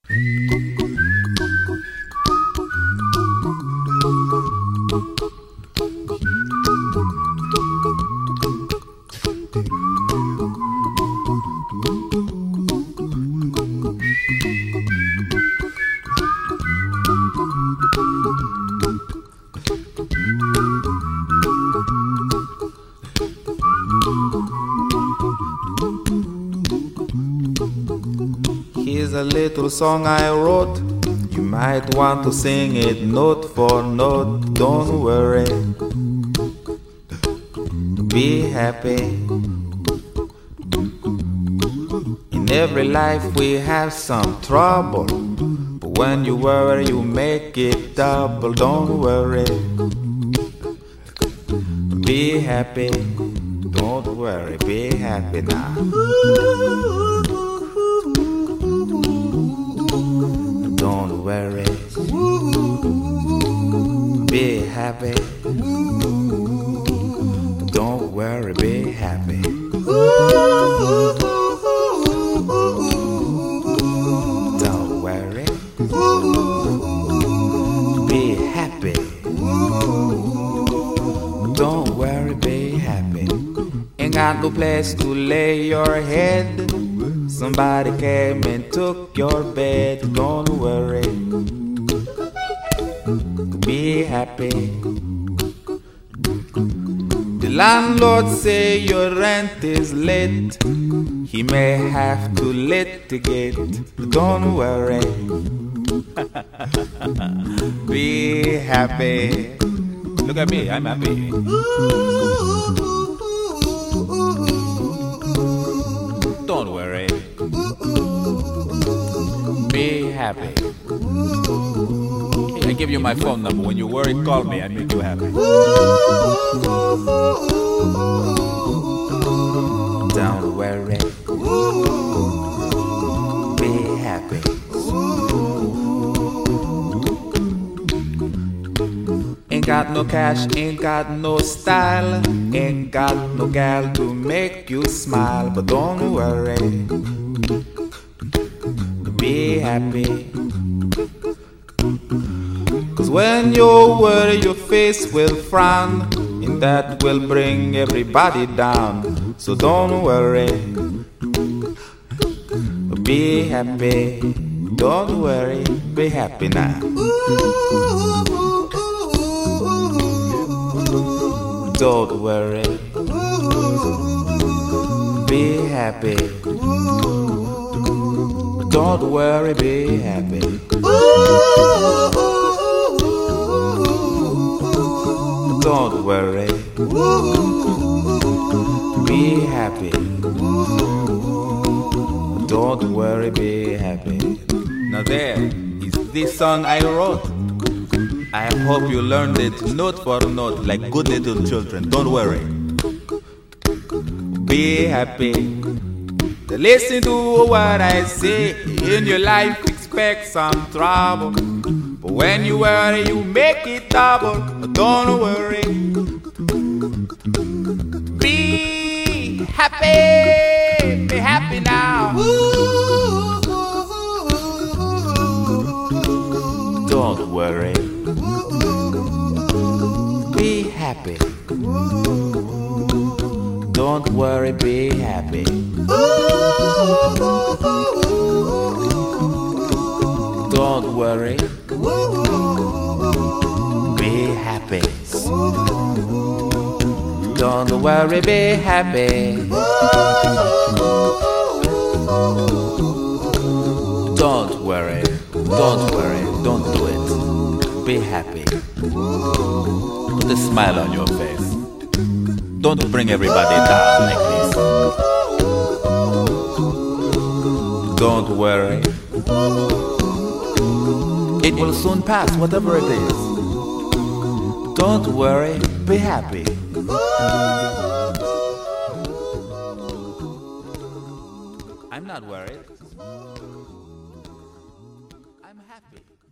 Here's a little song I wrote. You might want to sing it note for note. Don't worry, be happy. In every life we have some trouble, but when you worry you make it double. Don't worry, be happy. Don't worry, be happy now. Don't worry, be happy. Don't worry, be happy. Don't worry, be happy. Don't worry, be happy. Ain't got no place to lay your head. Somebody came and took your bed. Don't worry, be happy. The landlord say your rent is late. He may have to litigate. Don't worry, be happy. Look at me, I'm happy. Don't worry, be happy. Hey, I give you my phone number. When you worry, call me. I make you happy. Don't worry, be happy. Ain't got no cash, ain't got no style, ain't got no gal to make you smile. But don't worry, be happy. Cause when you worry your face will frown, and that will bring everybody down. So don't worry, be happy. Don't worry, be happy now. Don't worry, be happy. Don't worry, be happy. Don't worry, be happy. Don't worry, be happy. Now there is this song I wrote. I hope you learned it note for note like good little children. Don't worry, be happy. Listen to what I say. In your life expect some trouble, but when you worry you make it double. Don't worry, be happy. Be happy now. Don't worry, be happy. Don't worry, be happy. Don't worry, be happy. Don't worry, be happy. Don't worry, don't do it. Be happy. Put a smile on your face. Don't bring everybody down like this. Don't worry, it will soon pass, whatever it is. Don't worry, be happy. I'm not worried. I'm happy.